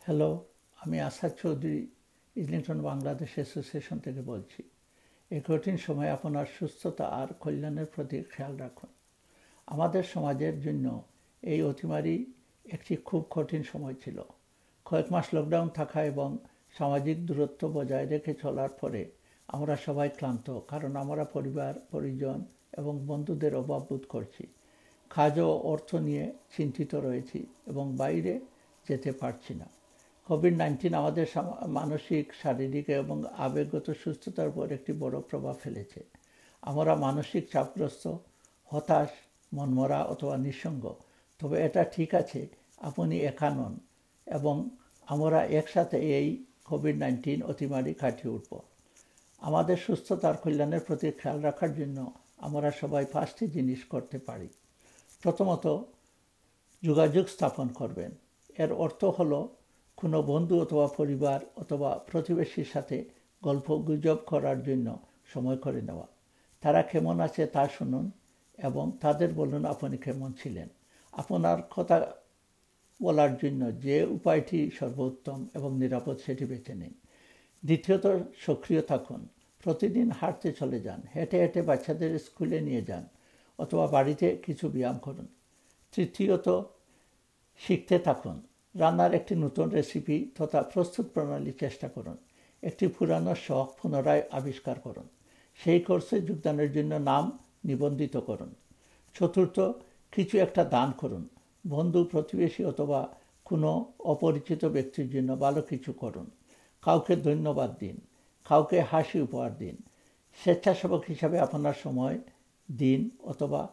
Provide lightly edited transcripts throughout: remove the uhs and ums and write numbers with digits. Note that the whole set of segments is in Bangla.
হ্যালো, আমি আসাদ চৌধুরী ইজলিংটন বাংলাদেশ অ্যাসোসিয়েশন থেকে বলছি। এই কঠিন সময়ে আপনার সুস্থতা আর কল্যাণের প্রতি খেয়াল রাখুন। আমাদের সমাজের জন্য এই অতিমারি একটি খুব কঠিন সময় ছিল। কয়েক মাস লকডাউন থাকা এবং সামাজিক দূরত্ব বজায় রেখে চলার পরে আমরা সবাই ক্লান্ত, কারণ আমরা পরিবার, পরিজন এবং বন্ধুদের অভাব বোধ করছি। কাজ ও অর্থ নিয়ে চিন্তিত রয়েছি এবং বাইরে যেতে পারছি না। কোভিড-19 আমাদের মানসিক, শারীরিক এবং আবেগগত সুস্থতার উপর একটি বড় প্রভাব ফেলেছে। আমরা মানসিক চাপগ্রস্ত, হতাশ, মনমরা অথবা নিঃসঙ্গ। তবে এটা ঠিক আছে, আপনি একা নন এবং আমরা একসাথে এই কোভিড-19 অতিমারি কাটিয়ে উঠব। আমাদের সুস্থতার কল্যাণের প্রতি খেয়াল রাখার জন্য আমরা সবাই 5টি জিনিস করতে পারি। প্রথমত, যোগাযোগ স্থাপন করবেন। এর অর্থ হলো কোনো বন্ধু অথবা পরিবার অথবা প্রতিবেশীর সাথে গল্প গুজব করার জন্য সময় করে নেওয়া। তারা কেমন আছে তা শুনুন এবং তাদের বলুন আপনি কেমন ছিলেন। আপনার কথা বলার জন্য যে উপায়টি সর্বোত্তম এবং নিরাপদ সেটি বেছে নিন। দ্বিতীয়ত, সক্রিয় থাকুন। প্রতিদিন হাঁটতে চলে যান, হেঁটে হেঁটে বাচ্চাদের স্কুলে নিয়ে যান অথবা বাড়িতে কিছু ব্যায়াম করুন। তৃতীয়ত, শিখতে থাকুন। রান্নার একটি নতুন রেসিপি তথা প্রস্তুত প্রণালী চেষ্টা করুন। একটি পুরানো শখ পুনরায় আবিষ্কার করুন। সেই কোর্সে যোগদানের জন্য নাম নিবন্ধিত করুন। চতুর্থ, কিছু একটা দান করুন। বন্ধু, প্রতিবেশী অথবা কোনো অপরিচিত ব্যক্তির জন্য ভালো কিছু করুন। কাউকে ধন্যবাদ দিন, কাউকে হাসি উপহার দিন। স্বেচ্ছাসেবক হিসাবে আপনার সময় দিন অথবা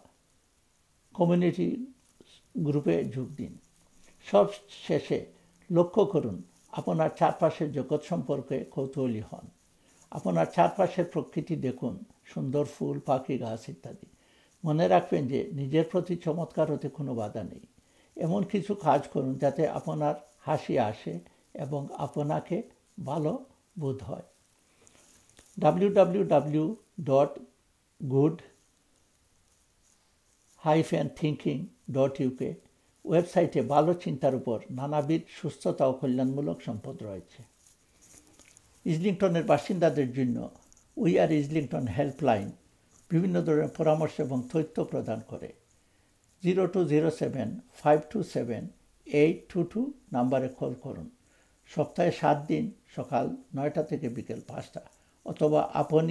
কমিউনিটি গ্রুপে যোগ দিন। সব শেষে লক্ষ্য করুন, আপনার চারপাশের জগৎ সম্পর্কে কৌতূহলী হন। আপনার চারপাশের প্রকৃতি দেখুন, সুন্দর ফুল, পাখি, গাছ ইত্যাদি। মনে রাখবেন যে নিজের প্রতি চমৎকার হতে কোনো বাধা নেই। এমন কিছু কাজ করুন যাতে আপনার হাসি আসে এবং আপনাকে ভালো বোধ হয়। www.good-thinking.uk ওয়েবসাইটে ভালো চিন্তার উপর নানাবিধ সুস্থতা ও কল্যাণমূলক সম্পদ রয়েছে। ইজলিংটনের বাসিন্দাদের জন্য উই আর ইজলিংটন হেল্পলাইন বিভিন্ন ধরনের পরামর্শ এবং তথ্য প্রদান করে। 0207-527-822 নাম্বারে কল করুন। সপ্তাহে 7 দিন সকাল 9টা থেকে বিকেল 5টা, অথবা আপনি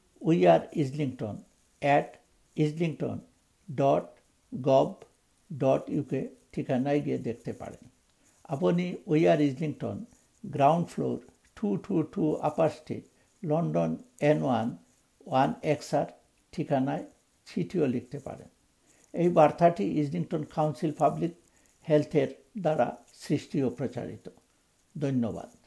weareislington@islington.gov.uk ঠিকানায় গিয়ে দেখতে পারেন। আপনি we are Islington, ground floor 222 upper street, London N1 1XR ঠিকানায় চিঠিও লিখতে পারেন। এই বার্তাটি ইজলিংটন কাউন্সিল পাবলিক হেলথের দ্বারা সৃষ্টি ও প্রচারিত। ধন্যবাদ।